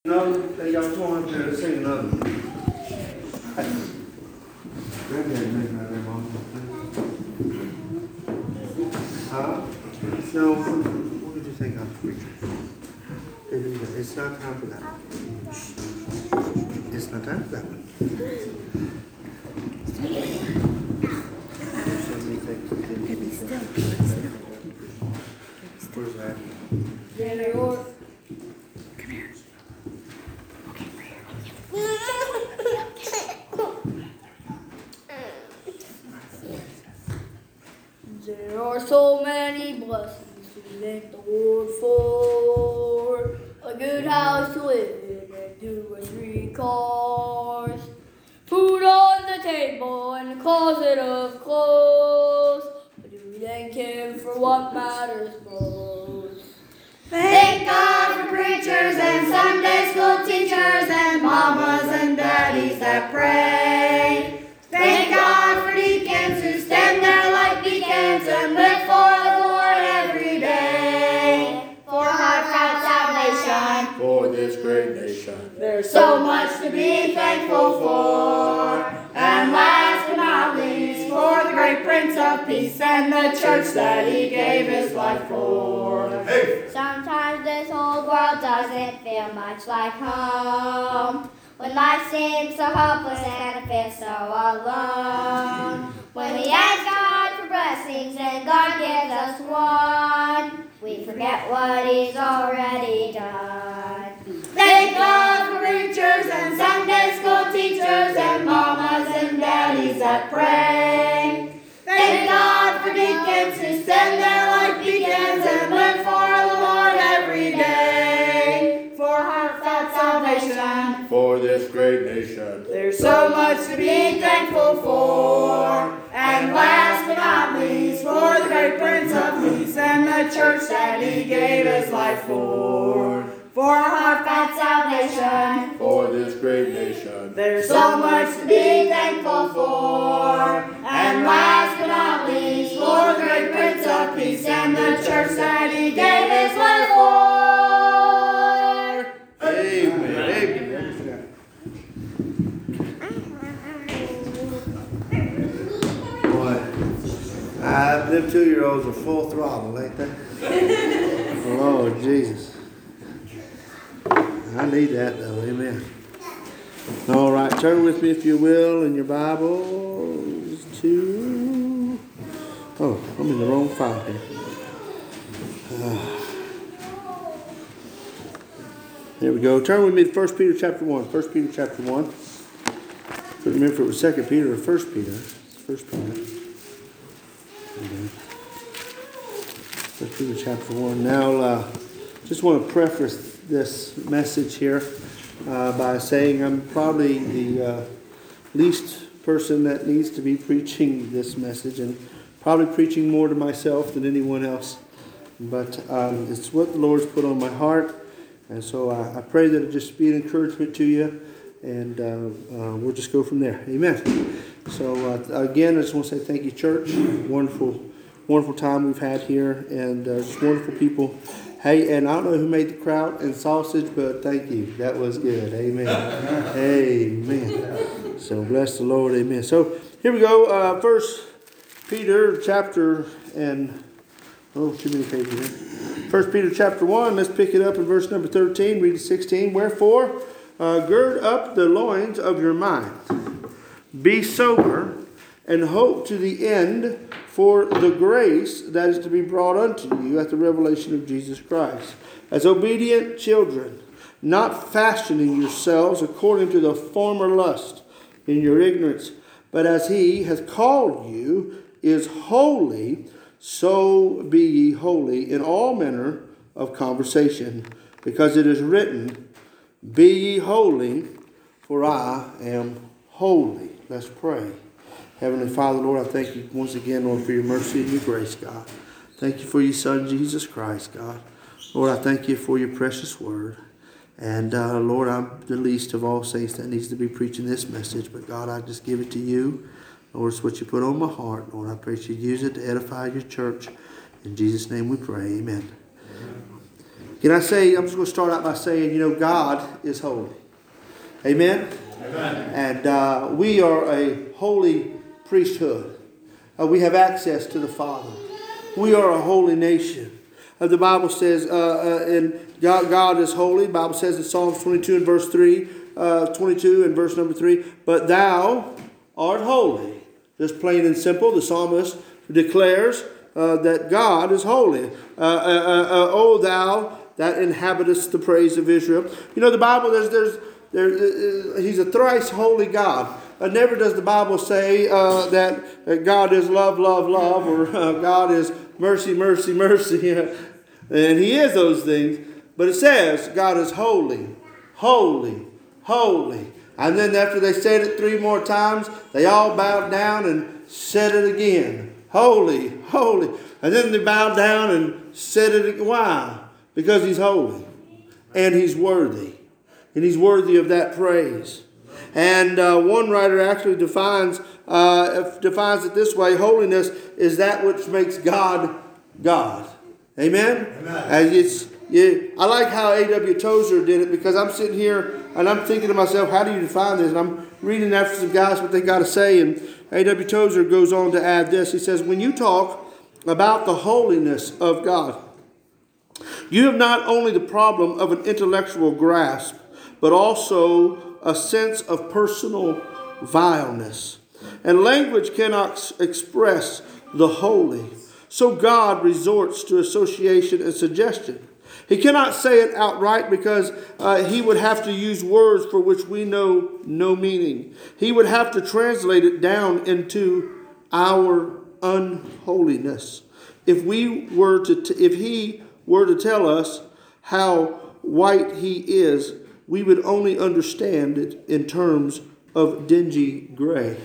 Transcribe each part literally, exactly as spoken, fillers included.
No, they got torn up there to sing another. Granddaddy made that there, Mom. Huh? No, what did you think of the preacher? It's not time for that. It's not time for that one. There's so many things that didn't Baby, still. Where's that? Jenny Orr. Come here. There are so many blessings to thank the Lord for. A good house to live in and two or three cars. Food on the table and a closet of clothes. But do we thank Him for what matters most? Thank God for preachers and Sunday school teachers and mamas and daddies that pray. Thank God for deacons who stand there like beacons and live for the Lord every day. For heartfelt salvation, for this great nation. there's so much to be thankful for. And last but not least, for the great Prince of Peace and the church that He gave His life for. Hey! Sometimes this whole world doesn't feel much like home. When life seems so hopeless and I feel so alone. When we ask God for blessings and God gives us one, we forget what He's already done. Thank God for preachers and Sunday school teachers and mamas and daddies that pray. Thank God for deacons who stand there like beacons and live for the Lord every day. For heartfelt salvation, For this great nation. there's so much to be thankful for. And last but not least, for the great Prince of Peace and the church that He gave His life for. For heartfelt salvation, For this great nation. there's so much to be thankful for. And last but not least, for the great Prince of Peace and the church that He gave His life for. Amen. Amen. Boy, uh, them two-year-olds are full throttle, ain't they? Lord Jesus. I need that though, amen. All right, turn with me if you will in your Bibles to... Oh, I'm in the wrong file here. Uh, There we go. Turn with me to First Peter chapter one. First Peter chapter one. Couldn't remember if it was Second Peter or First Peter. It's First Peter. First Peter chapter one. Now, uh, just want to preface this message here uh, by saying I'm probably the uh, least person that needs to be preaching this message, and probably preaching more to myself than anyone else. But um, it's what the Lord's put on my heart. And so I, I pray that it just be an encouragement to you, and uh, uh, we'll just go from there. Amen. So uh, again, I just want to say thank you, church. Wonderful, wonderful time we've had here, and uh, just wonderful people. Hey, and I don't know who made the kraut and sausage, but thank you. That was good. Amen. Amen. So bless the Lord. Amen. So here we go. Uh, First Peter chapter and oh, too many pages here. First Peter chapter one, let's pick it up in verse number thirteen, read to sixteen. Wherefore, uh, gird up the loins of your mind. Be sober, and hope to the end for the grace that is to be brought unto you at the revelation of Jesus Christ. As obedient children, not fashioning yourselves according to the former lust in your ignorance, but as He has called you is holy, so be ye holy in all manner of conversation, because it is written, Be ye holy, for I am holy. Let's pray. Heavenly Father, Lord, I thank you once again, Lord, for your mercy and your grace, God. Thank you for your Son, Jesus Christ, God. Lord, I thank you for your precious word. And uh, Lord, I'm the least of all saints that needs to be preaching this message, but God, I just give it to you. Lord, it's what you put on my heart. Lord, I pray that you use it to edify your church. In Jesus' name we pray. Amen. Can I say, I'm just going to start out by saying, you know, God is holy. Amen? Amen. And uh, we are a holy priesthood. Uh, we have access to the Father. We are a holy nation. Uh, the Bible says, uh, uh, in God, God is holy. The Bible says in Psalms twenty-two and verse three, uh, twenty-two and verse number three, but thou art holy. Just plain and simple, the psalmist declares uh, that God is holy. Uh, uh, uh, uh, O thou that inhabitest the praise of Israel. You know, the Bible, there's, there's, there, uh, he's a thrice holy God. Uh, never does the Bible say uh, that uh, God is love, love, love, or uh, God is mercy, mercy, mercy. And he is those things. But it says God is holy, holy, holy. And then after they said it three more times, they all bowed down and said it again. Holy, holy. And then they bowed down and said it again. Why? Because he's holy. And he's worthy. And he's worthy of that praise. And uh, one writer actually defines uh, defines it this way: holiness is that which makes God God. Amen? Amen. And it's, yeah, I like how A W Tozer did it, because I'm sitting here and I'm thinking to myself, how do you define this? And I'm reading after some guys what they got to say. And A W Tozer goes on to add this. He says, when you talk about the holiness of God, you have not only the problem of an intellectual grasp, but also a sense of personal vileness. And language cannot express the holy. So God resorts to association and suggestion. He cannot say it outright because uh, he would have to use words for which we know no meaning. He would have to translate it down into our unholiness. If we were to, t- if he were to tell us how white he is, we would only understand it in terms of dingy gray.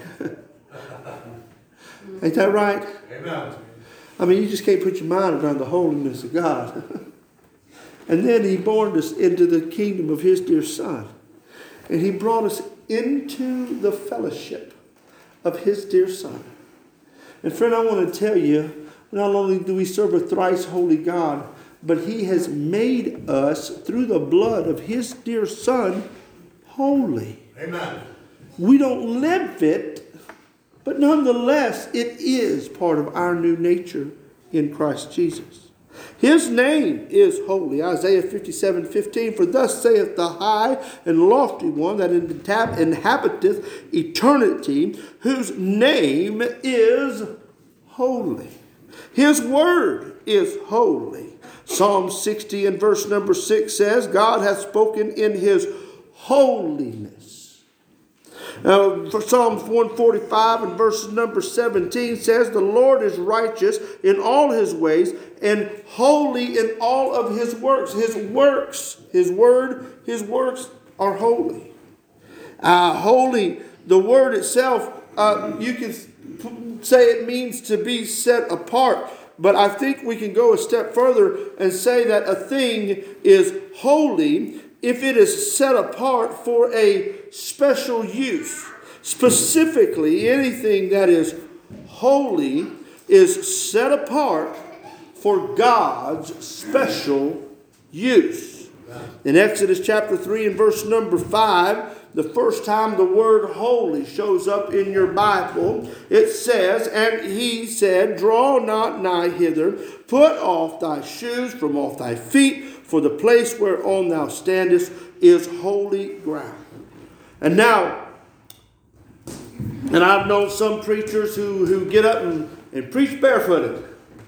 Ain't that right? Amen. I mean, you just can't put your mind around the holiness of God. And then he born us into the kingdom of his dear Son. And he brought us into the fellowship of his dear Son. And friend, I want to tell you, not only do we serve a thrice holy God, but he has made us, through the blood of his dear Son, holy. Amen. We don't live it, but nonetheless, it is part of our new nature in Christ Jesus. His name is holy. Isaiah fifty-seven fifteen, for thus saith the high and lofty one that inhabiteth eternity, whose name is holy. His word is holy. Psalm sixty and verse number six says, God hath spoken in his holiness. Now, for Psalm one forty-five and verse number seventeen says, the Lord is righteous in all his ways and holy in all of his works. His works, his word, his works are holy. Uh, holy, the word itself, uh, you can say it means to be set apart. But I think we can go a step further and say that a thing is holy if it is set apart for a special use. Specifically, anything that is holy is set apart for God's special use. In Exodus chapter three and verse number five, the first time the word holy shows up in your Bible, it says, and he said, draw not nigh hither, put off thy shoes from off thy feet, for the place whereon thou standest is holy ground. And now, and I've known some preachers who, who get up and, and preach barefooted.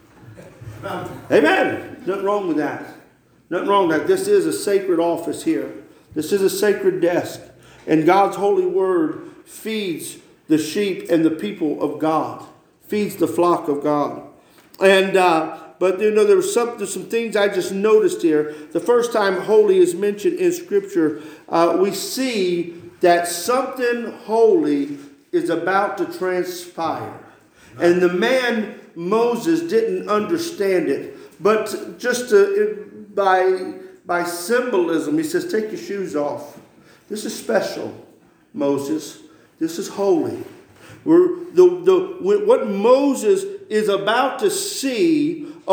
Amen. Nothing wrong with that. Nothing wrong with that. This is a sacred office here. This is a sacred desk. And God's holy word feeds the sheep and the people of God. Feeds the flock of God. And, uh, but you know, there was some, there's some things I just noticed here. The first time holy is mentioned in Scripture, uh, we see that something holy is about to transpire. And the man Moses didn't understand it. But just to, by, by symbolism, he says, take your shoes off. This is special, Moses. This is holy. We're, the, the, what Moses is about to see up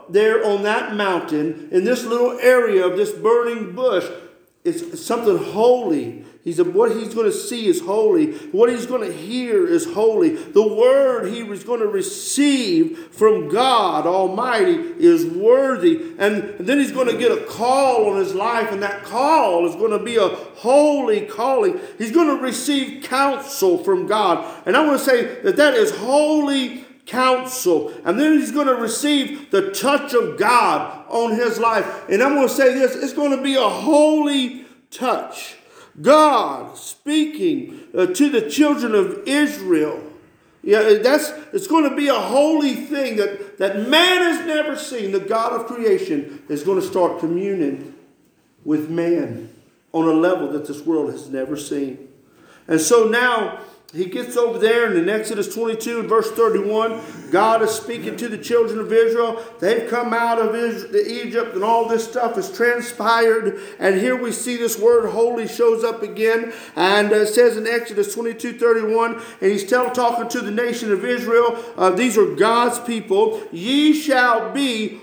up there on that mountain, in this little area of this burning bush, it's something holy. He's a, what he's going to see is holy. What he's going to hear is holy. The word he was going to receive from God Almighty is worthy. And, and then he's going to get a call on his life, and that call is going to be a holy calling. He's going to receive counsel from God. And I want to say that that is holy counsel. And then he's going to receive the touch of God on his life. And I'm going to say this, it's going to be a holy touch. God speaking uh, to the children of Israel. Yeah, that's it's going to be a holy thing that, that man has never seen. The God of creation is going to start communing with man on a level that this world has never seen. And so now he gets over there, and in Exodus twenty-two and verse thirty-one, God is speaking to the children of Israel. They've come out of Egypt, and all this stuff has transpired. And here we see this word holy shows up again. And it says in Exodus twenty-two thirty-one, and he's still talking to the nation of Israel. Uh, these are God's people. Ye shall be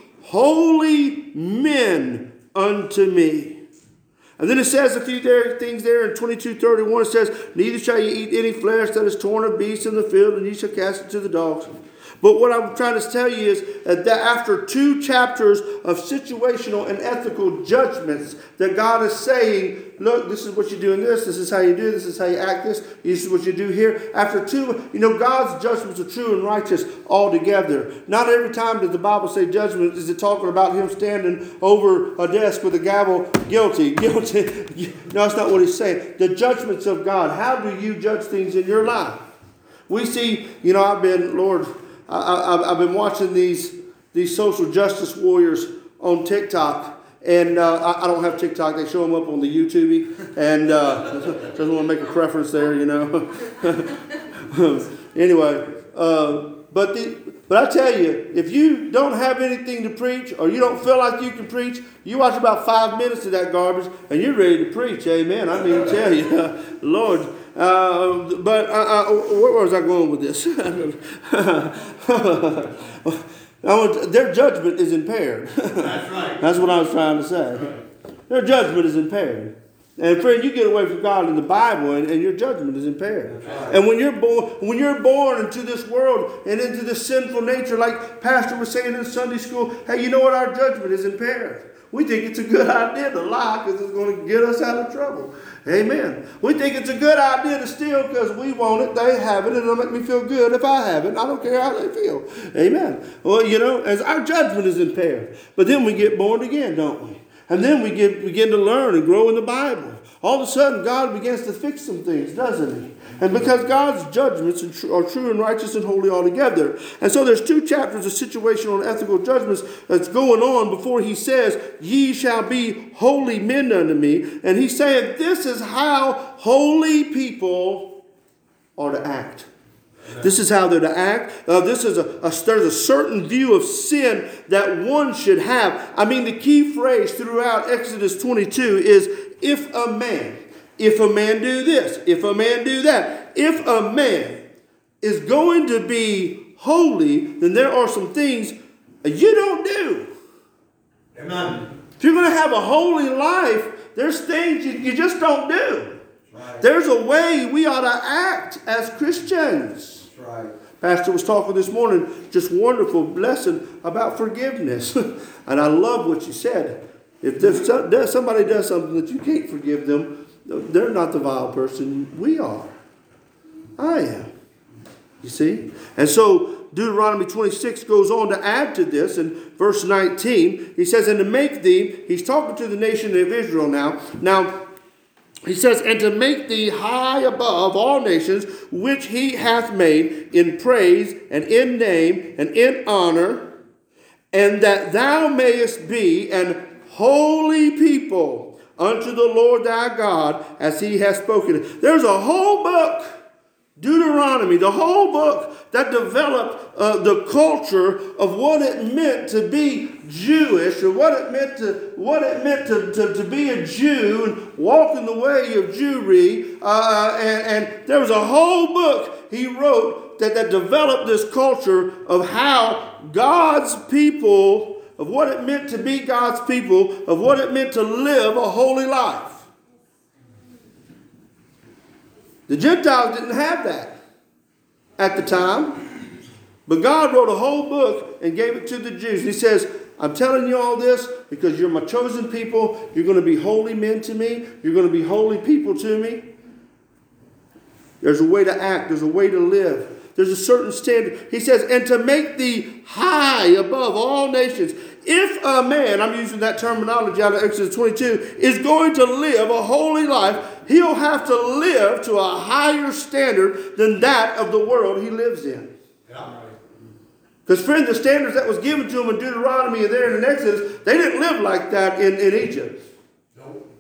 holy men unto me. And then it says a few there, things there in twenty-two thirty-one. It says, neither shall ye eat any flesh that is torn of beasts in the field, and ye shall cast it to the dogs. But what I'm trying to tell you is that after two chapters of situational and ethical judgments, that God is saying, look, this is what you do in this, this is how you do, this is how you act this, this is what you do here. After two, you know, God's judgments are true and righteous altogether. Not every time does the Bible say judgment is it talking about him standing over a desk with a gavel, guilty, guilty. No, that's not what he's saying. The judgments of God. How do you judge things in your life? We see, you know, I've been, Lord, I, I, I've been watching these these social justice warriors on TikTok, and uh, I, I don't have TikTok. They show them up on the YouTube, and uh, doesn't want to make a preference there, you know. Anyway, uh, but the, but I tell you, if you don't have anything to preach, or you don't feel like you can preach, you watch about five minutes of that garbage, and you're ready to preach. Amen. I mean, tell you, Lord. Uh, but uh, uh, where was I going with this? Their judgment is impaired. That's right. That's what I was trying to say. Right. Their judgment is impaired. And friend, you get away from God in the Bible, and, and your judgment is impaired. Right. And when you're born, when you're born into this world and into this sinful nature, like Pastor was saying in Sunday school, hey, you know what? Our judgment is impaired. We think it's a good idea to lie because it's going to get us out of trouble. Amen. We think it's a good idea to steal because we want it, they have it, and it'll make me feel good if I have it. I don't care how they feel. Amen. Well, you know, as our judgment is impaired. But then we get born again, don't we? And then we get, begin to learn and grow in the Bible. All of a sudden, God begins to fix some things, doesn't he? And because God's judgments are true and righteous and holy altogether. And so there's two chapters of situational and ethical judgments that's going on before he says, ye shall be holy men unto me. And he's saying this is how holy people are to act. This is how they're to act. Uh, this is a, a there's a certain view of sin that one should have. I mean, the key phrase throughout Exodus twenty-two is if a man, if a man do this, if a man do that. If a man is going to be holy, then there are some things you don't do. Amen. If you're going to have a holy life, there's things you, you just don't do. Right. There's a way we ought to act as Christians. Right. Pastor was talking this morning, just wonderful lesson about forgiveness. And I love what you said. If there's somebody does something that you can't forgive them, they're not the vile person. We are. I am. You see? And so Deuteronomy twenty-six goes on to add to this in verse nineteen. He says, and to make thee, he's talking to the nation of Israel now. Now, he says, and to make thee high above all nations, which he hath made in praise and in name and in honor, and that thou mayest be an holy people unto the Lord thy God, as he has spoken. There's a whole book, Deuteronomy, the whole book that developed uh, the culture of what it meant to be Jewish, or what it meant to what it meant to, to, to be a Jew and walk in the way of Jewry. Uh, and, and there was a whole book he wrote that, that developed this culture of how God's people of what it meant to be God's people, of what it meant to live a holy life. The Gentiles didn't have that at the time. But God wrote a whole book and gave it to the Jews. He says, I'm telling you all this because you're my chosen people. You're going to be holy men to me. You're going to be holy people to me. There's a way to act. There's a way to live. There's a certain standard. He says, and to make thee high above all nations. If a man, I'm using that terminology out of Exodus twenty-two, is going to live a holy life, he'll have to live to a higher standard than that of the world he lives in. Because, friend, the standards that was given to them in Deuteronomy and there in Exodus, they didn't live like that in, in Egypt. Nope.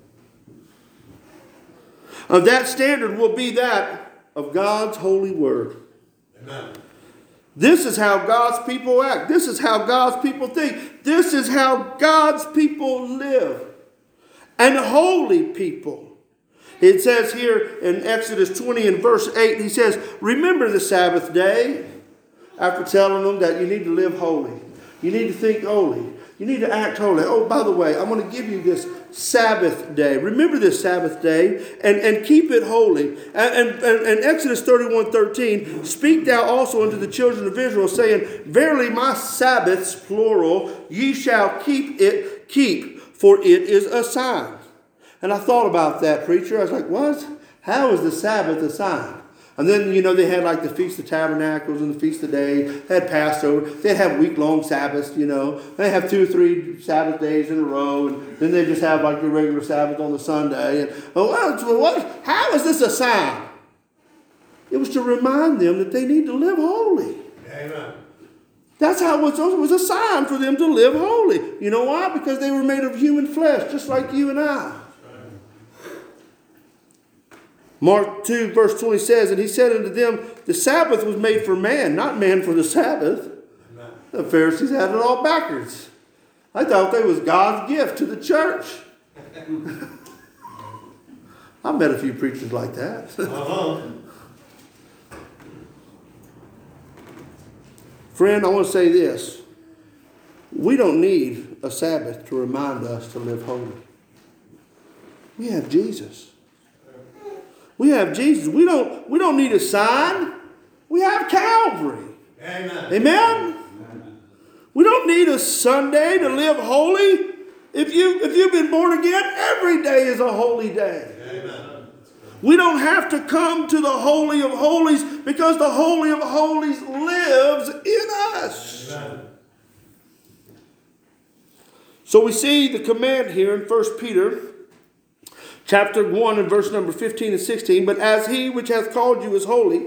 Of that standard will be that of God's holy word. Amen. This is how God's people act. This is how God's people think. This is how God's people live. And holy people. It says here in Exodus twenty and verse eight, he says, remember the Sabbath day. After telling them that you need to live holy. You need to think holy. You need to act holy. Oh, by the way, I'm going to give you this Sabbath day. Remember this Sabbath day and, and keep it holy. And, and, and Exodus thirty-one thirteen, speak thou also unto the children of Israel, saying, verily my Sabbaths, plural, ye shall keep it, keep, for it is a sign. And I thought about that, preacher. I was like, what? How is the Sabbath a sign? And then, you know, they had like the Feast of Tabernacles and the Feast of Days. They had Passover. They'd have week-long Sabbaths, you know. They have two or three Sabbath days in a row. And then they just have like the regular Sabbath on the Sunday. And, oh, well, what? How is this a sign? It was to remind them that they need to live holy. Amen. That's how it was, it was a sign for them to live holy. You know why? Because they were made of human flesh, just like you and I. Mark two verse twenty says, and he said unto them, the Sabbath was made for man, not man for the Sabbath. Amen. The Pharisees had it all backwards. I thought they was God's gift to the church. I've met a few preachers like that. Uh-huh. Friend, I want to say this. We don't need a Sabbath to remind us to live holy. We have Jesus. We have Jesus. We don't, we don't need a sign. We have Calvary. Amen. Amen? Amen. We don't need a Sunday to live holy. If, you, if you've been born again, every day is a holy day. Amen. We don't have to come to the Holy of Holies because the Holy of Holies lives in us. Amen. So we see the command here in First Peter chapter one and verse number fifteen and sixteen. But as he which hath called you is holy,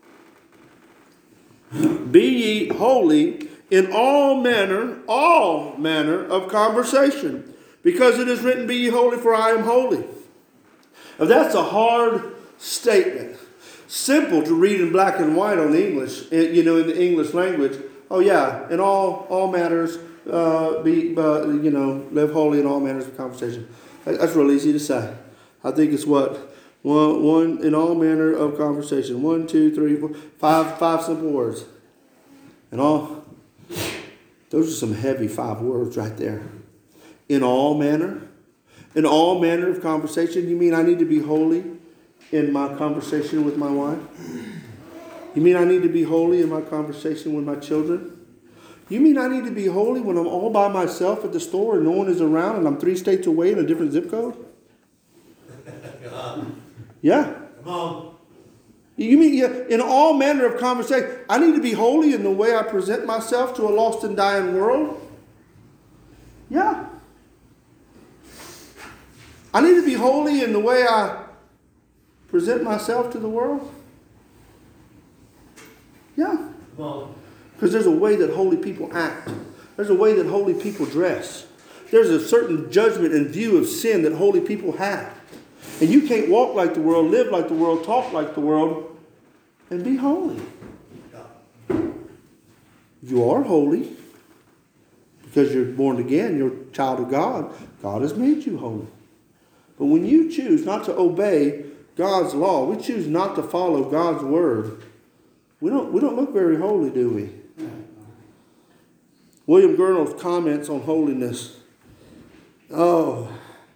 be ye holy in all manner, all manner of conversation. Because it is written, be ye holy, for I am holy. Now that's a hard statement. Simple to read in black and white on the English, you know, in the English language. Oh yeah, in all all matters, uh, be uh, you know, live holy in all manners of conversation. That's real easy to say. I think it's what? One, one in all manner of conversation. One, two, three, four, five, five simple words. And all, those are some heavy five words right there. In all manner. In all manner of conversation. You mean I need to be holy in my conversation with my wife? You mean I need to be holy in my conversation with my children? You mean I need to be holy when I'm all by myself at the store and no one is around and I'm three states away in a different zip code? Yeah. Come on. You mean yeah, in all manner of conversation, I need to be holy in the way I present myself to a lost and dying world? Yeah. I need to be holy in the way I present myself to the world? Yeah. Come on. Because there's a way that holy people act. There's a way that holy people dress. There's a certain judgment and view of sin that holy people have. And you can't walk like the world, live like the world, talk like the world, and be holy. You are holy because you're born again, you're a child of God. God has made you holy. But when you choose not to obey God's law, we choose not to follow God's word, we don't, we don't look very holy, do we? William Gurnall's comments on holiness. Oh,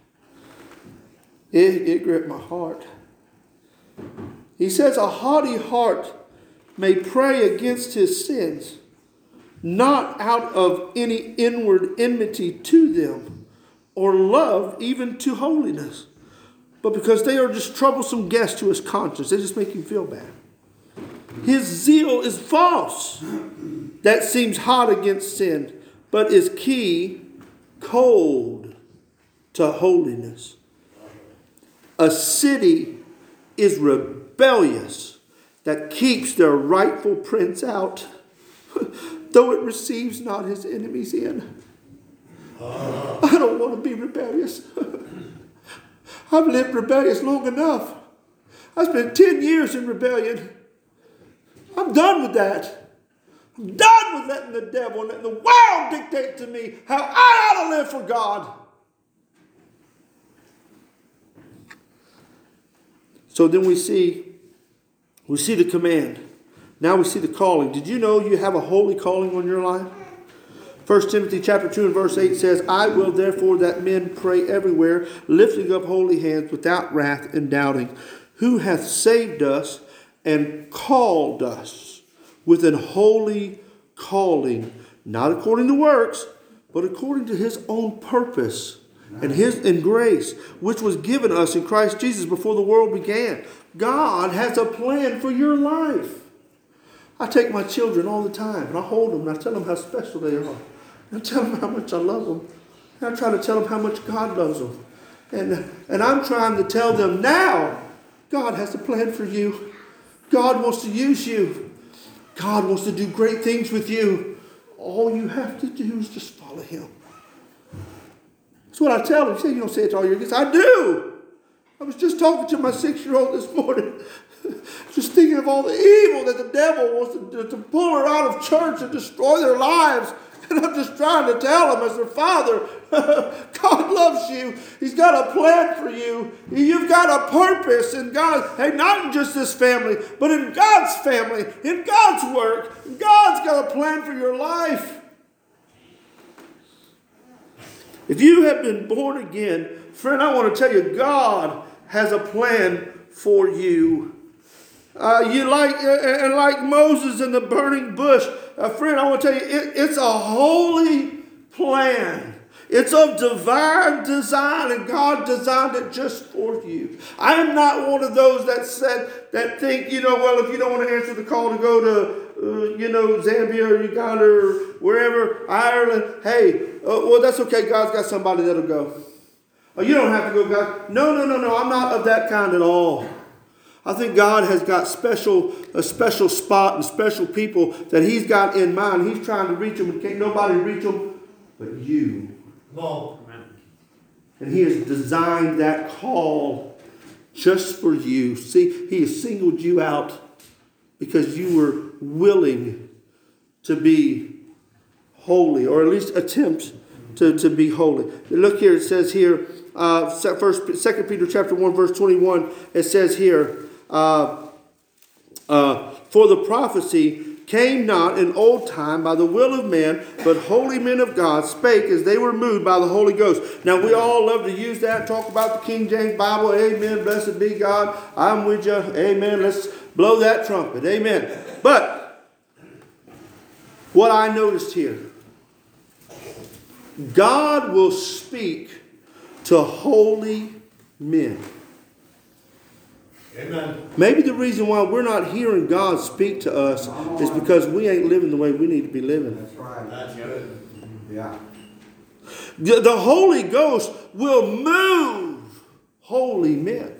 it, it gripped my heart. He says, a haughty heart may pray against his sins, not out of any inward enmity to them, or love even to holiness, but because they are just troublesome guests to his conscience. They just make him feel bad. His zeal is false. That seems hot against sin, but is key, cold to holiness. A city is rebellious that keeps their rightful prince out, though it receives not his enemies in. I don't want to be rebellious. I've lived rebellious long enough. I spent ten years in rebellion. I'm done with that. I'm done with letting the devil and letting the world dictate to me how I ought to live for God. So then we see, we see the command. Now we see the calling. Did you know you have a holy calling on your life? First Timothy chapter two and verse eight says, I will therefore that men pray everywhere, lifting up holy hands without wrath and doubting, who hath saved us and called us with an holy calling, not according to works, but according to his own purpose and his and grace, which was given us in Christ Jesus before the world began. God has a plan for your life. I take my children all the time, and I hold them, and I tell them how special they are. I tell them how much I love them. And I try to tell them how much God loves them. And, and I'm trying to tell them now, God has a plan for you. God wants to use you. God wants to do great things with you. All you have to do is just follow him. That's what I tell them. You say you don't say it to all your kids. I do. I was just talking to my six-year-old this morning, just thinking of all the evil that the devil wants to, to pull her out of church and destroy their lives. And I'm just trying to tell them as their father, God loves you. He's got a plan for you. You've got a purpose in God. Hey, not in just this family, but in God's family, in God's work. God's got a plan for your life. If you have been born again, friend, I want to tell you, God has a plan for you. Uh, you like uh, and like Moses in the burning bush, uh, friend. I want to tell you, it, it's a holy plan. It's of divine design, and God designed it just for you. I am not one of those that said that think, you know, well, if you don't want to answer the call to go to, uh, you know, Zambia or Uganda or wherever, Ireland, hey, uh, well, that's okay. God's got somebody that'll go. Oh, you don't have to go, God. No, no, no, no. I'm not of that kind at all. I think God has got special a special spot and special people that he's got in mind. He's trying to reach them, and can't nobody reach them but you. Well, and he has designed that call just for you. See, he has singled you out because you were willing to be holy, or at least attempt to, to be holy. Look here, it says here, uh, first, Second Peter chapter one, verse twenty-one, it says here, uh, uh, for the prophecy came not in old time by the will of man, but holy men of God spake as they were moved by the Holy Ghost. Now, we all love to use that, talk about the King James Bible. Amen. Blessed be God. I'm with you. Amen. Let's blow that trumpet. Amen. But what I noticed here, God will speak to holy men. amen. Maybe the reason why we're not hearing God speak to us is because we ain't living the way we need to be living. That's right. That's good. Yeah. The, the Holy Ghost will move holy men.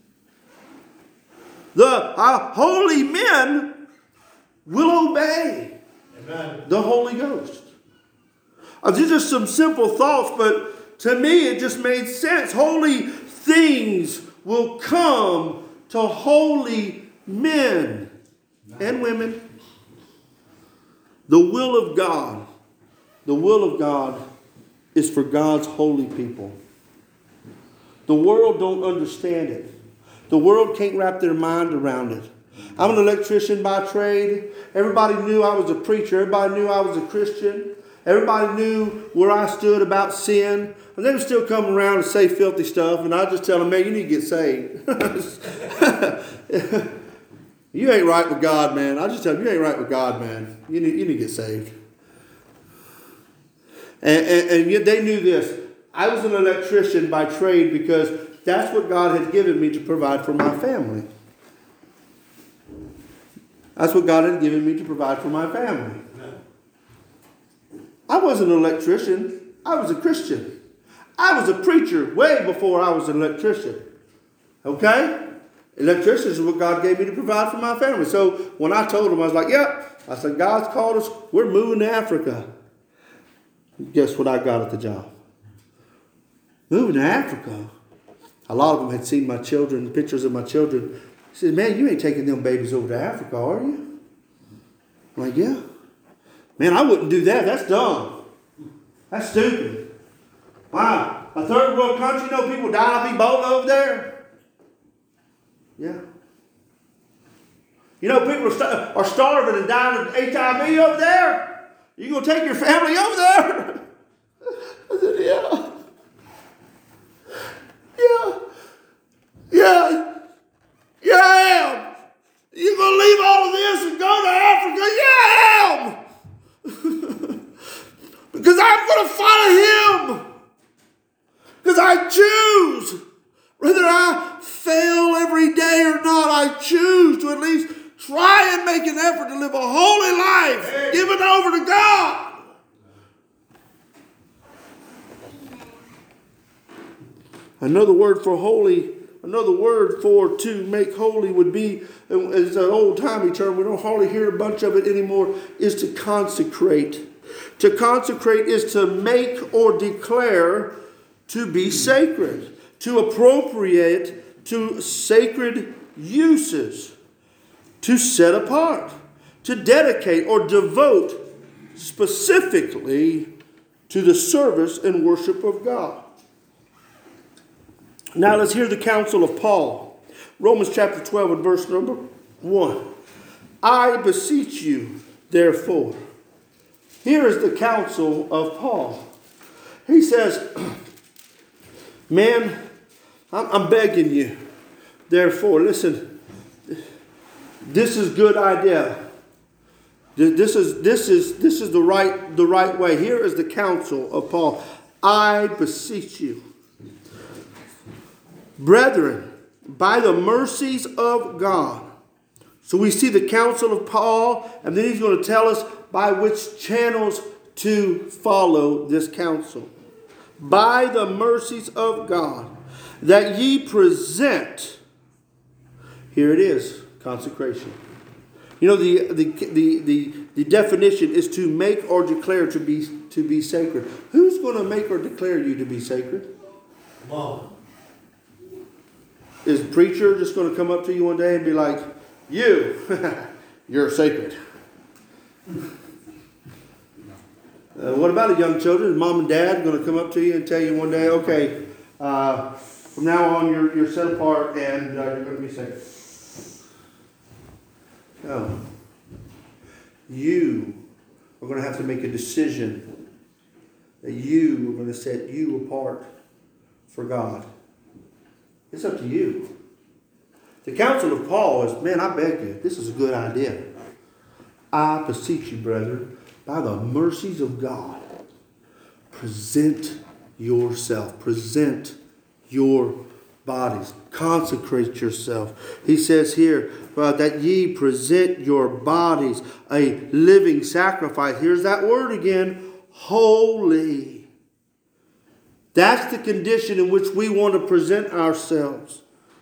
The uh, holy men will obey Amen. the Holy Ghost. Uh, these are some simple thoughts, but to me it just made sense. Holy things will come to holy men and women. The will of God, the will of God is for God's holy people. The world don't understand it. The world can't wrap their mind around it. I'm an electrician by trade. Everybody knew I was a preacher. Everybody knew I was a Christian. Everybody knew where I stood about sin. And they would still come around and say filthy stuff. And I just tell them, man, you need to get saved. You ain't right with God, man. I just tell them, you ain't right with God, man. You need, you need to get saved. And, and, and yet they knew this. I was an electrician by trade because that's what God had given me to provide for my family. That's what God had given me to provide for my family. I wasn't an electrician. I was a Christian. I was a preacher way before I was an electrician. Okay? Electricians is what God gave me to provide for my family. So when I told him, I was like, yep. I said, God's called us. We're moving to Africa. Guess what I got at the job? Moving to Africa. A lot of them had seen my children, pictures of my children. He said, man, you ain't taking them babies over to Africa, are you? I'm like, yeah. Man, I wouldn't do that. That's dumb. That's stupid. Wow. A third world country, you know people die of Ebola over there? Yeah. You know people are, st- are starving and dying of H I V over there? You going to take your family over there? I said, yeah. Yeah. Yeah. Yeah, I am. You going to leave all of this and go to Africa? Yeah, I am. Because I'm going to follow him. Because I choose. Whether I fail every day or not, I choose to at least try and make an effort to live a holy life, hey. Given over to God. Another word for holy, another word for to make holy would be, it's an old-timey term, we don't hardly hear a bunch of it anymore, is to consecrate. To consecrate is to make or declare to be sacred, to appropriate to sacred uses, to set apart, to dedicate or devote specifically to the service and worship of God. Now let's hear the counsel of Paul. Romans chapter twelve and verse number one. I beseech you, therefore. Here is the counsel of Paul. He says, man, I'm, I'm begging you. Therefore, listen, this is good idea. This is this is this is the right the right way. Here is the counsel of Paul. I beseech you, brethren, by the mercies of God. So we see the counsel of Paul, and then he's going to tell us by which channels to follow this counsel. By the mercies of God, that ye present, here it is, consecration. You know, the, the, the, the, the definition is to make or declare to be, to be sacred. Who's going to make or declare you to be sacred? Come on. Is the preacher just going to come up to you one day and be like, you, you're sacred? Uh, what about the young children? Is mom and dad going to come up to you and tell you one day, okay, uh, from now on you're, you're set apart and uh, you're going to be sacred? No. You are going to have to make a decision that you are going to set you apart for God. It's up to you. The counsel of Paul is, man, I beg you, this is a good idea. I beseech you, brethren, by the mercies of God, present yourself. Present your bodies. Consecrate yourself. He says here, uh, that ye present your bodies a living sacrifice. Here's that word again, holy. That's the condition in which we want to present ourselves.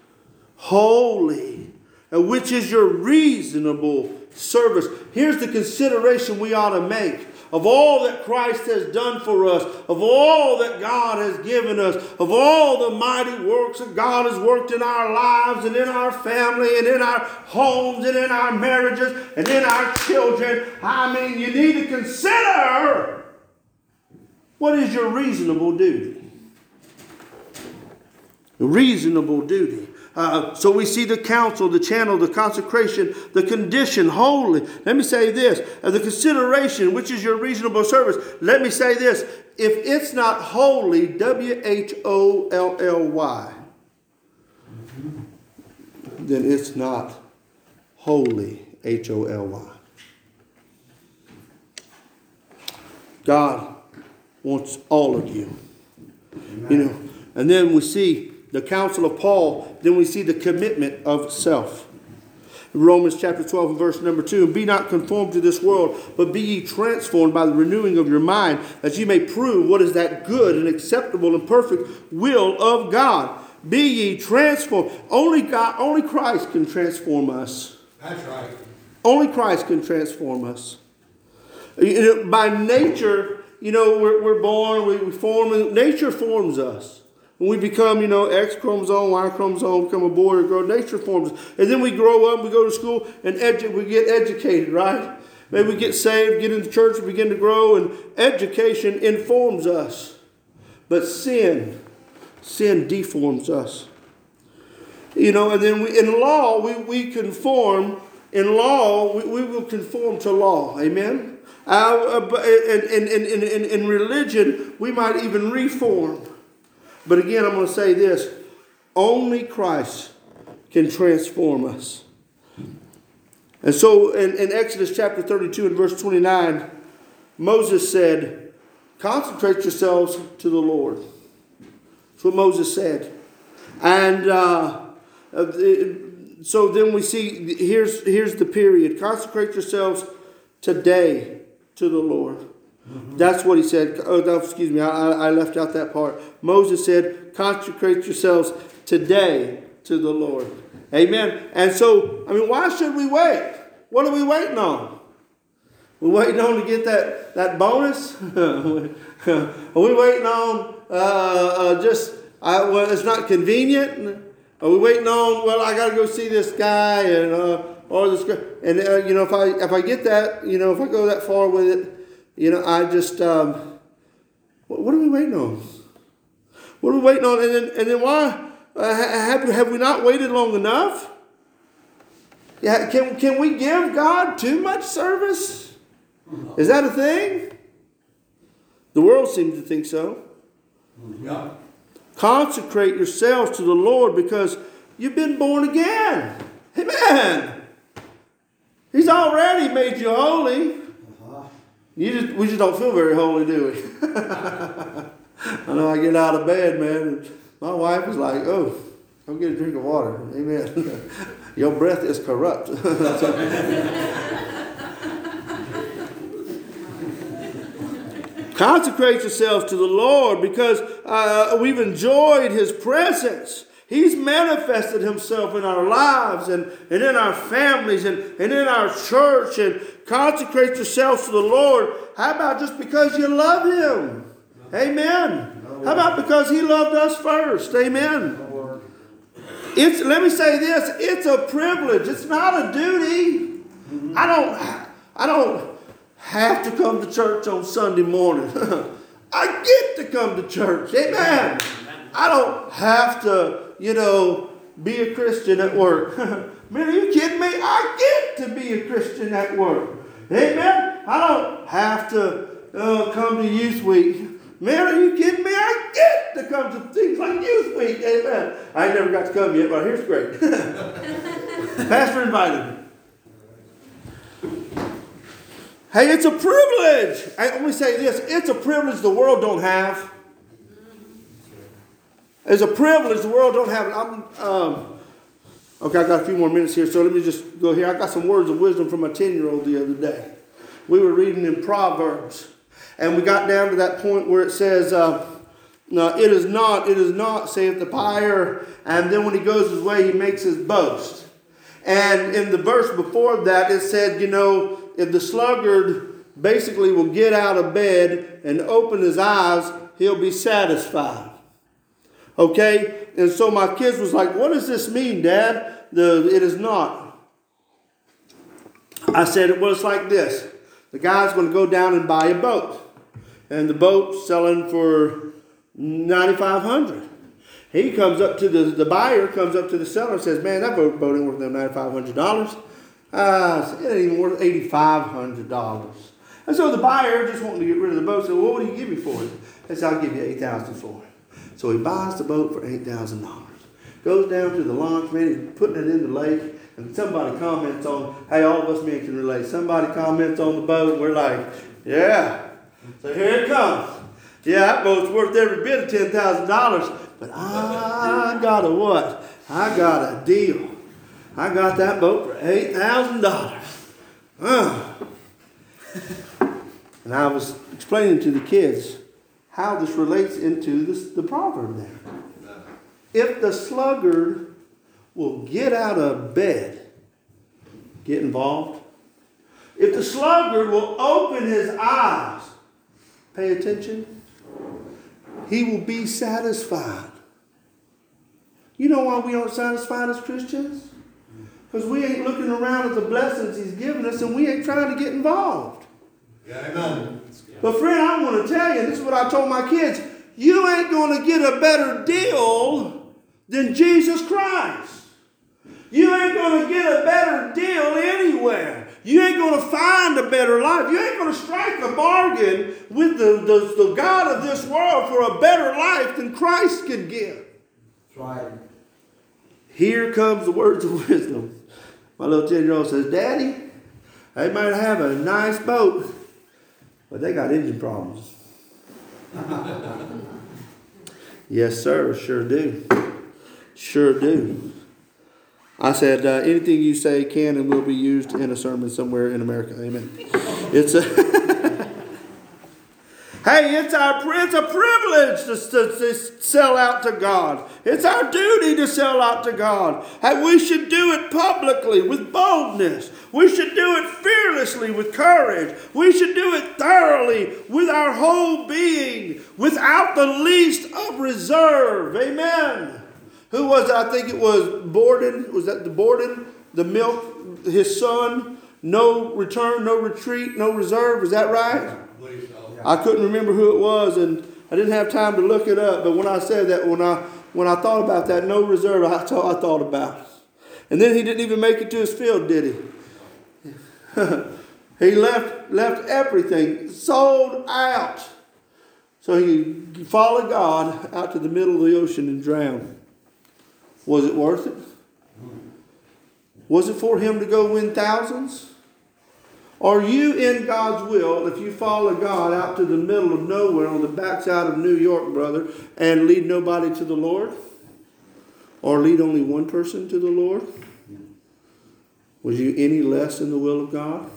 Holy. And which is your reasonable service. Here's the consideration we ought to make. Of all that Christ has done for us, of all that God has given us, of all the mighty works that God has worked in our lives and in our family and in our homes and in our marriages and in our children. I mean, you need to consider, what is your reasonable duty? Reasonable duty. Uh, so we see the counsel, the channel, the consecration, the condition, holy. Let me say this, uh, the consideration, which is your reasonable service. Let me say this, if it's not holy, W H O L L Y, then it's not holy, H O L Y. God wants all of you. Amen. You know, and then we see the counsel of Paul, then we see the commitment of self. Romans chapter twelve and verse number two, and be not conformed to this world, but be ye transformed by the renewing of your mind, that ye may prove what is that good and acceptable and perfect will of God. Be ye transformed. Only God, only Christ can transform us. That's right. Only Christ can transform us. You know, by nature, you know, we're, we're born, we, we form, and nature forms us. When we become, you know, X chromosome, Y chromosome, become a boy or girl, nature forms us. And then we grow up, we go to school, and edu- we get educated, right? Maybe we get saved, get into church, we begin to grow, and education informs us. But sin, sin deforms us. You know, and then we, in law, we, we conform. In law, we, we will conform to law. Amen? Uh, in, in, in, in, in religion, we might even reform. But again, I'm going to say this. Only Christ can transform us. And so in, in Exodus chapter thirty-two and verse twenty-nine, Moses said, consecrate yourselves to the Lord. That's what Moses said. And uh, so then we see, here's, here's the period. Consecrate yourselves today to the Lord. Mm-hmm. That's what he said. Oh, no, excuse me, I, I left out that part. Moses said, consecrate yourselves today to the Lord. Amen. And so, I mean, why should we wait? What are we waiting on? We're waiting on to get that, that bonus? Are we waiting on uh, uh, just, uh, well, it's not convenient? Are we waiting on, well, I got to go see this guy and uh, or this guy. And, uh, you know, if I, if I get that, you know, if I go that far with it, you know, I just, um, what are we waiting on? What are we waiting on? And then, and then why? Uh, have, have we not waited long enough? Yeah, can, can we give God too much service? Is that a thing? The world seems to think so. Yeah. Consecrate yourselves to the Lord because you've been born again. Amen. He's already made you holy. You just, we just don't feel very holy, do we? I know I get out of bed, man, and my wife is like, oh, go get a drink of water. Amen. Your breath is corrupt. Consecrate yourselves to the Lord because uh, we've enjoyed His presence. He's manifested Himself in our lives and, and in our families and, and in our church. And consecrate yourselves to the Lord. How about just because you love Him? Amen. How about because He loved us first? Amen. It's, let me say this. It's a privilege. It's not a duty. I don't, I don't have to come to church on Sunday morning. I get to come to church. Amen. I don't have to, you know, be a Christian at work. Man, are you kidding me? I get to be a Christian at work. Amen. I don't have to uh, come to Youth Week. Man, are you kidding me? I get to come to things like Youth Week. Amen. I ain't never got to come yet, but here's great. Pastor invited me. Hey, it's a privilege. I only say this. It's a privilege the world don't have. It's a privilege the world don't have. I'm, um, okay, I got a few more minutes here, so let me just go here. I got some words of wisdom from my ten-year-old the other day. We were reading in Proverbs, and we got down to that point where it says, uh, no, it is not, it is not, saith the pyre, and then when he goes his way, he makes his boast. And in the verse before that, it said, you know, if the sluggard basically will get out of bed and open his eyes, he'll be satisfied. Okay? And so my kids was like, what does this mean, Dad? The it is not. I said, it was like this. The guy's going to go down and buy a boat. And the boat's selling for nine thousand five hundred dollars. He comes up to the, the buyer, comes up to the seller and says, man, that boat, boat ain't worth no nine thousand five hundred dollars. Uh, it ain't even worth eight thousand five hundred dollars. And so the buyer, just wanting to get rid of the boat, said, well, what do you give me for it? He said, I'll give you eight thousand dollars for it. So he buys the boat for eight thousand dollars. Goes down to the launch, man, he's putting it in the lake, and somebody comments on, hey, all of us men can relate. Somebody comments on the boat, and we're like, yeah. So here it comes. Yeah, that boat's worth every bit of ten thousand dollars, but I got a what? I got a deal. I got that boat for eight thousand dollars. Uh. And I was explaining to the kids how this relates into this, the proverb there. If the sluggard will get out of bed, get involved. If the sluggard will open his eyes, pay attention, he will be satisfied. You know why we aren't satisfied as Christians? Because we ain't looking around at the blessings he's given us and we ain't trying to get involved. Yeah, amen. But friend, I want to tell you, this is what I told my kids, you ain't going to get a better deal than Jesus Christ. You ain't going to get a better deal anywhere. You ain't going to find a better life. You ain't going to strike a bargain with the, the, the God of this world for a better life than Christ can give. That's right. Here comes the words of wisdom. My little ten-year-old says, Daddy, they might have a nice boat, but they got engine problems. Yes, sir, sure do. Sure do. I said, uh, anything you say can and will be used in a sermon somewhere in America. Amen. It's a hey, it's our it's a privilege to, to, to sell out to God. It's our duty to sell out to God. And we should do it publicly with boldness. We should do it fearlessly with courage. We should do it thoroughly with our whole being, without the least of reserve. Amen. Who was it? I think it was Borden. Was that the Borden? The milk, his son. No return, no retreat, no reserve. Is that right? I couldn't remember who it was, and I didn't have time to look it up. But when I said that, when I when I thought about that, no reserve, I thought I thought about it. And then he didn't even make it to his field, did he? He left left everything, sold out, so he followed God out to the middle of the ocean and drowned. Was it worth it? Was it for him to go win thousands? Are you in God's will if you follow God out to the middle of nowhere on the backside of New York, brother, and lead nobody to the Lord? Or lead only one person to the Lord? Was you any less in the will of God?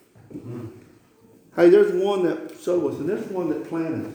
Hey, there's one that soweth and there's one that planteth.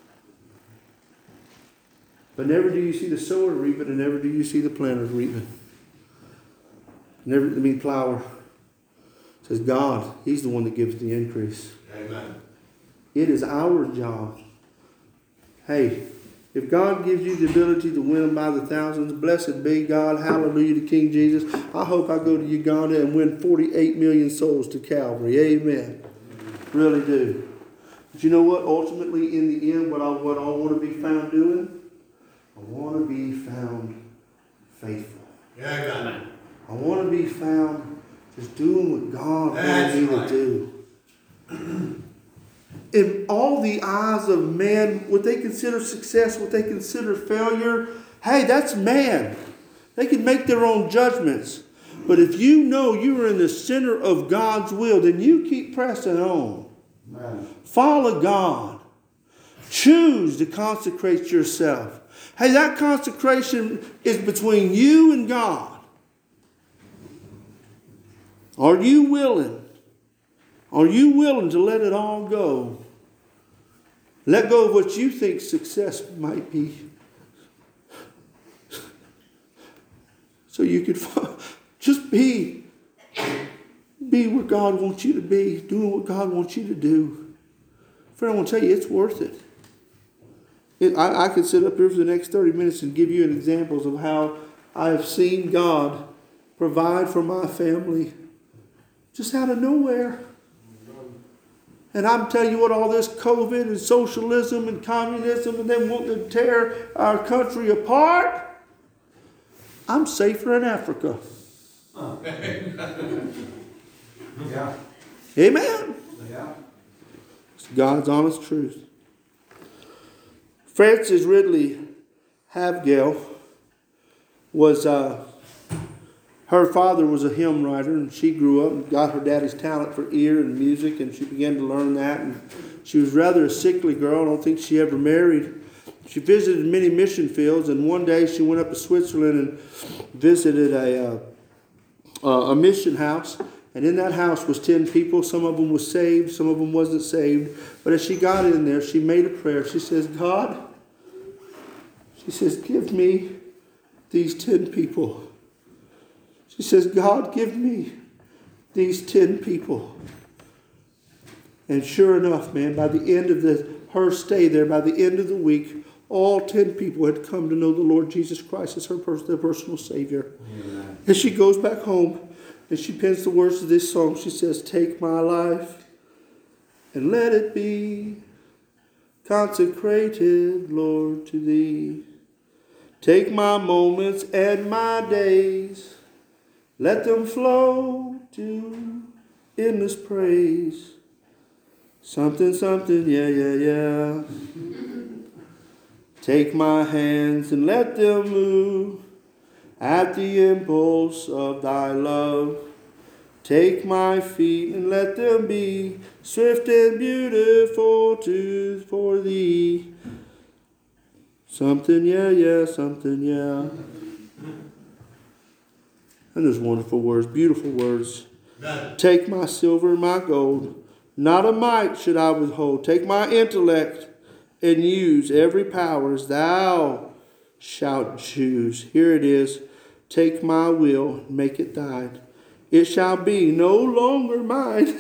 But never do you see the sower reaping, and never do you see the planter reaping. Never, I mean, plower. It says God, He's the one that gives the increase. Amen. It is our job. Hey, if God gives you the ability to win them by the thousands, blessed be God. Hallelujah to King Jesus. I hope I go to Uganda and win forty-eight million souls to Calvary. Amen. Really do. But you know what? Ultimately, in the end, what I, what I want to be found doing? I want to be found faithful. Yeah, amen. I want to be found just doing what God wants me right. to do. In all the eyes of man, what they consider success, what they consider failure, hey, that's man. They can make their own judgments. But if you know you are in the center of God's will, then you keep pressing on. Man. Follow God. Choose to consecrate yourself. Hey, that consecration is between you and God. Are you willing? Are you willing to let it all go? Let go of what you think success might be. So you could just be, be where God wants you to be, doing what God wants you to do. Friend, I want to tell you, it's worth it. It, I, I could sit up here for the next thirty minutes and give you an examples of how I have seen God provide for my family just out of nowhere. And I'm telling you what, all this COVID and socialism and communism and them wanting to tear our country apart, I'm safer in Africa. Yeah. Amen. Yeah. It's God's honest truth. Frances Ridley Havgale was, uh, her father was a hymn writer, and she grew up and got her daddy's talent for ear and music, and she began to learn that. And she was rather a sickly girl. I don't think she ever married. She visited many mission fields, and one day she went up to Switzerland and visited a, uh, a mission house. And in that house was ten people. Some of them was saved, some of them wasn't saved. But as she got in there, she made a prayer. She says, God, she says, give me these ten people. She says, God, give me these ten people. And sure enough, man, by the end of the, her stay there, by the end of the week, all ten people had come to know the Lord Jesus Christ as her pers- their personal Savior. Amen. As she goes back home and she pens the words of this song, she says, take my life and let it be consecrated, Lord, to Thee. Take my moments and my days, let them flow to endless praise. Something, something, yeah, yeah, yeah. Take my hands and let them move at the impulse of Thy love. Take my feet and let them be swift and beautiful to for Thee. Something, yeah, yeah, something, yeah. And there's wonderful words, beautiful words. Take my silver and my gold, not a mite should I withhold. Take my intellect and use every power as Thou shalt choose. Here it is. Take my will, make it Thine. It shall be no longer mine.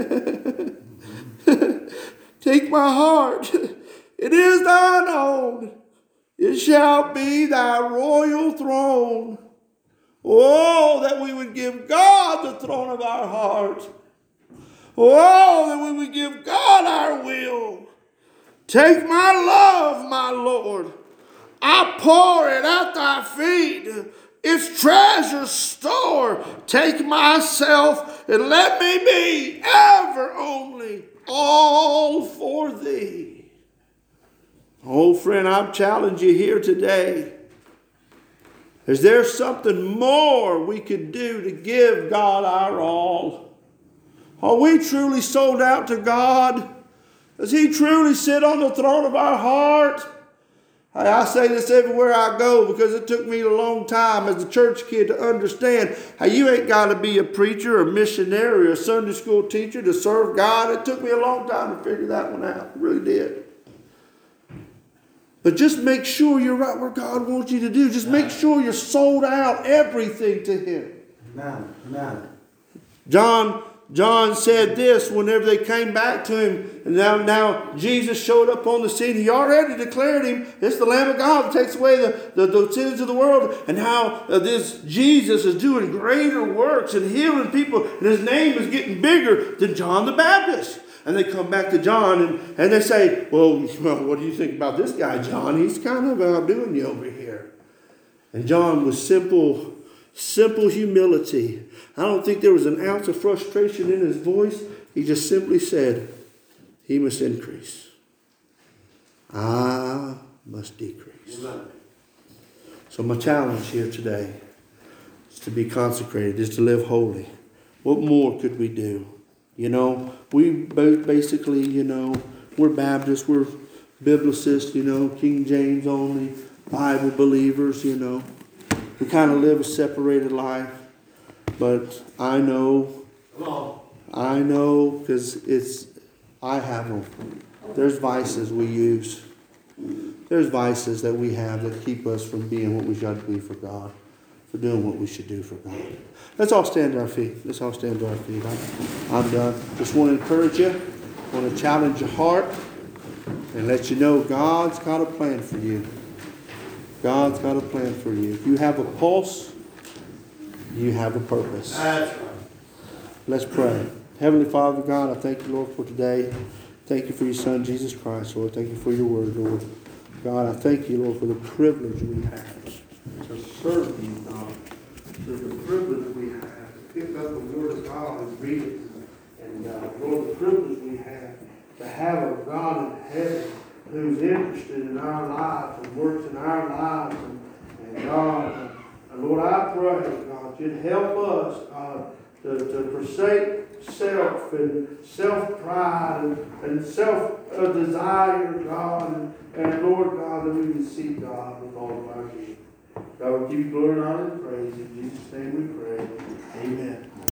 Take my heart, it is Thine own. It shall be Thy royal throne. Oh, that we would give God the throne of our heart. Oh, that we would give God our will. Take my love, my Lord. I pour it at Thy feet. Its treasure store. Take myself and let me be ever only all for Thee. Oh, friend, I'm challenging you here today. Is there something more we could do to give God our all? Are we truly sold out to God? Does He truly sit on the throne of our heart? I, I say this everywhere I go because it took me a long time as a church kid to understand how you ain't got to be a preacher or missionary or a Sunday school teacher to serve God. It took me a long time to figure that one out. It really did. But just make sure you're right where God wants you to do. Just make sure you're sold out everything to Him. Amen. Amen. John, John said this whenever they came back to him. And now, now Jesus showed up on the scene. He already declared Him. It's the Lamb of God that takes away the, the, the sins of the world. And how uh, this Jesus is doing greater works and healing people. And His name is getting bigger than John the Baptist. And they come back to John and, and they say, well, well, what do you think about this guy, John? He's kind of outdoing you over here. And John was simple, simple humility. I don't think there was an ounce of frustration in his voice. He just simply said, He must increase. I must decrease. Amen. So my challenge here today is to be consecrated, is to live holy. What more could we do? You know, we both basically, you know, we're Baptists, we're Biblicists, you know, King James only, Bible believers, you know. We kind of live a separated life. But I know, I know, because it's, I have them. There's vices we use. There's vices that we have that keep us from being what we should be for God, for doing what we should do for God. Let's all stand to our feet. Let's all stand to our feet. I'm, I'm done. Just want to encourage you. Want to challenge your heart and let you know God's got a plan for you. God's got a plan for you. If you have a pulse, you have a purpose. That's right. Let's pray. Heavenly Father, God, I thank you, Lord, for today. Thank you for your Son, Jesus Christ, Lord. Thank you for your word, Lord. God, I thank you, Lord, for the privilege we have to serve you, God. For the privilege we have to pick up the word of God and read it. And, uh, Lord, the privilege we have to have a God in heaven who's interested in our lives and works in our lives. And, and God, and Lord, I pray, God, you'd help us, God, to, to forsake self and self-pride and, and self-desire, God. And, and Lord, God, that we can see God with all of our being. God, we give you glory and honor and praise. In Jesus' name we pray. Amen.